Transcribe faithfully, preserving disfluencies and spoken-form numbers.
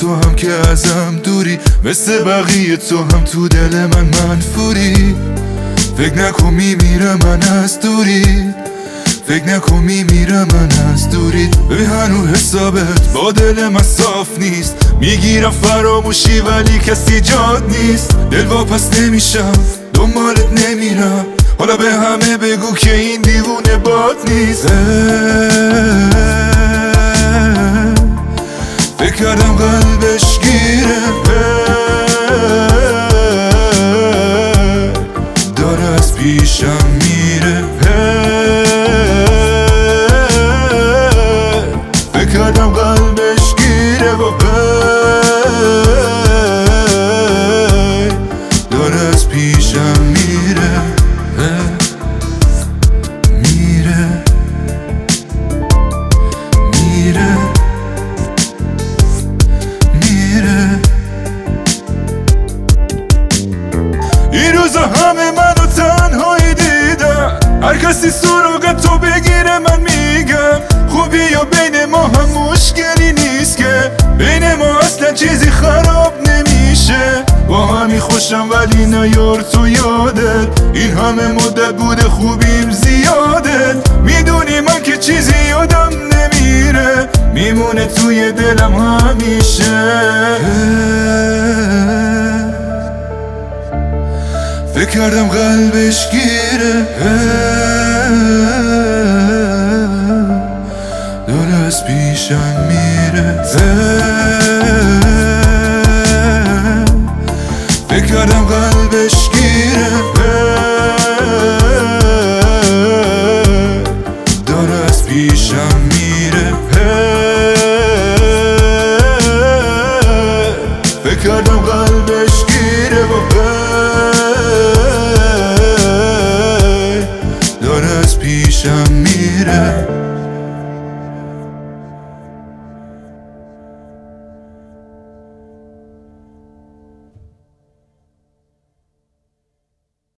تو هم که ازم دوری، مثل بقیه تو هم تو دل من منفوری. فکر نکن میمیرم من از دوری، فکر نکن میمیرم من از دوری. ببین هنو حسابت با دل من صاف نیست، میگیرم فراموشی ولی کسی جاد نیست. دل واپس نمیشم دنبالت نمیرم، حالا به همه بگو که این دیوونه باد نیست. فکر کردم قلبش گیره، داره از پیشم میره. فکر کردم قلبش گیره و داره از پیشم میره میره میره میره. این روزا همه منو تنهایی دیدم، هر کسی سراغ تو بگیره من میگم خوبی یا بین ما هم مشکلی نیست که، بین ما اصلا چیزی خراب نمیشه. با همی خوشم ولی نیار تو یادت، این همه مدت بوده خوبیم زیادت. میدونی من که چیزی یادم نمیره، میمونه توی دلم همیشه. فکر کردم قلبش گیره، داره از پیشم میره.